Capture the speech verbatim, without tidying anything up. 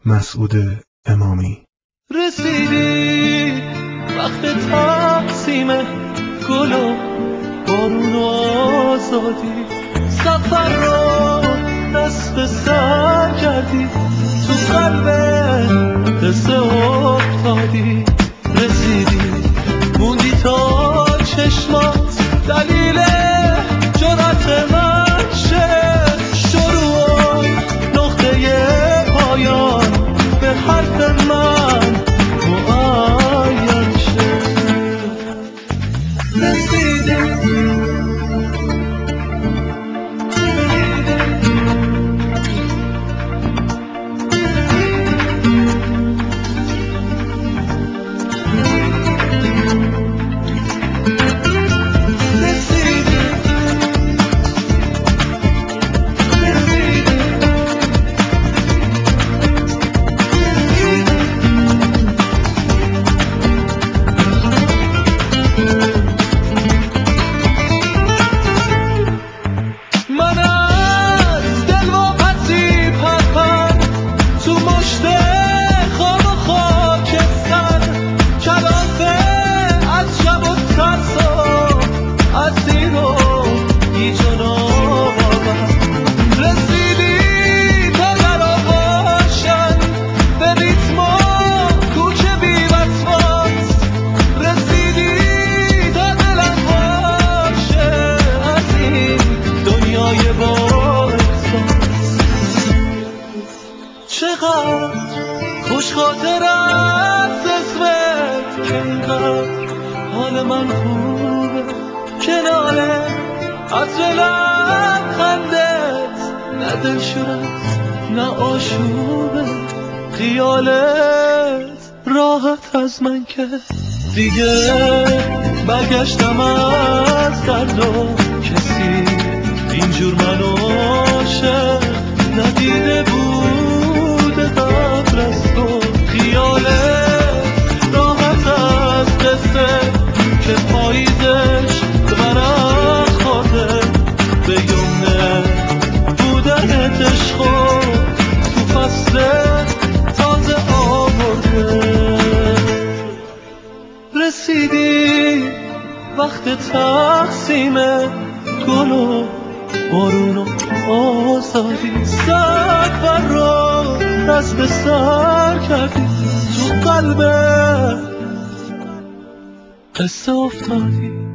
مسعود امامی. رسیدی وقت تقسیم گل و بارون و آزادی، سفر رو دست به سر کردی، تو قلب قصه افتادی. رسیدی موندی تا چشمات دلیل جرأت من شه، شروع نقطه پایان به حرف من معین شه. رسیدی چقدر خوش خاطر از اسمت که اینقدر حال من خوبه، کناره عطر لبخندت، نه دلشورت نه آشوبه، خیالت راحت از من که دیگه برگشتم از درد و کسی اینجور منو عاشق ندیده بود قبل از تو. خیالت راحت از قصه که پاییزش ورق خورده، به یمنه بودنت عشقو تو فصل تازه آورده. رسیدی وقت تقسیم گل و بارون و آزادی، سفر رو دست به سر کردی، تو قلب قصه افتادی.